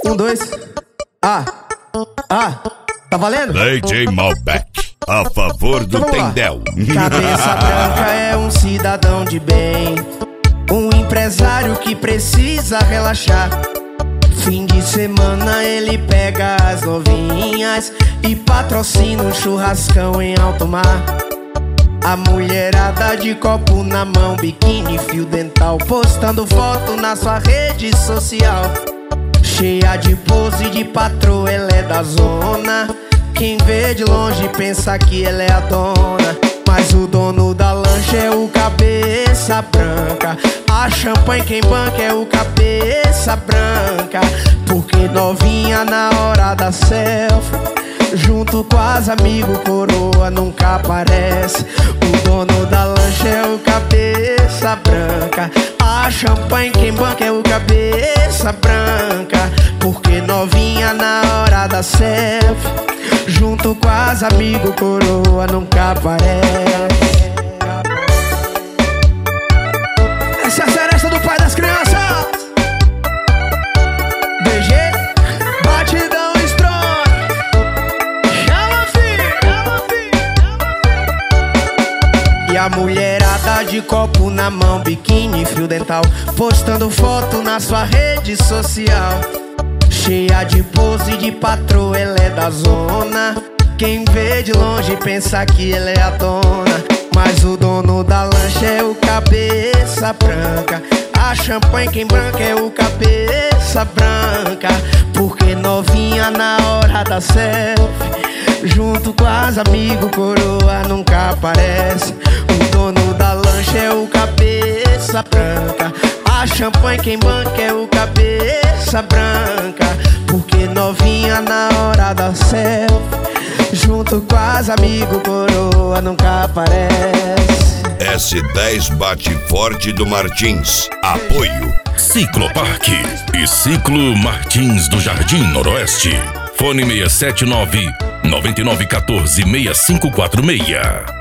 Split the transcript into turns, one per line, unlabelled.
Um, dois. Tá valendo?
DJ Malbec, a favor do Tendel.
Cabeça branca é um cidadão de bem, um empresário que precisa relaxar. Fim de semana ele pega as novinhas e patrocina um churrascão em alto mar. A mulherada de copo na mão, biquíni, fio dental, postando foto na sua rede social. Cheia de pose de patroa, ela é da zona. Quem vê de longe pensa que ela é a dona, mas o dono da lancha é o cabeça branca. A champanhe quem banca é o cabeça branca. Porque novinha na hora da selfie, junto com as amigos, coroa nunca aparece. O dono da lancha é o cabeça branca. A champanhe quem banca é o cabeça branca. Porque novinha na hora da selfie, junto com as amigos, coroa nunca aparece. Essa é a seresta do pai das crianças. DG, batidão strong. Chama, filho. E a mulherada de copo na mão, biquíni, fio dental, postando foto na sua rede social. Cheia de pose de patroa, ela é da zona. Quem vê de longe pensa que ela é a dona, mas o dono da lancha é o cabeça branca. A champanhe quem branca é o cabeça branca. Porque novinha na hora da selfie, junto com as amigos, coroa nunca aparece. O dono da lancha é o cabeça branca. A champanhe quem banca é o cabeça branca. Porque novinha na hora da selfie, junto com as amigos, coroa nunca aparece.
S10 bate forte do Martins. Apoio
Cicloparque e Ciclo Martins do Jardim Noroeste. Fone 679 9914 6546.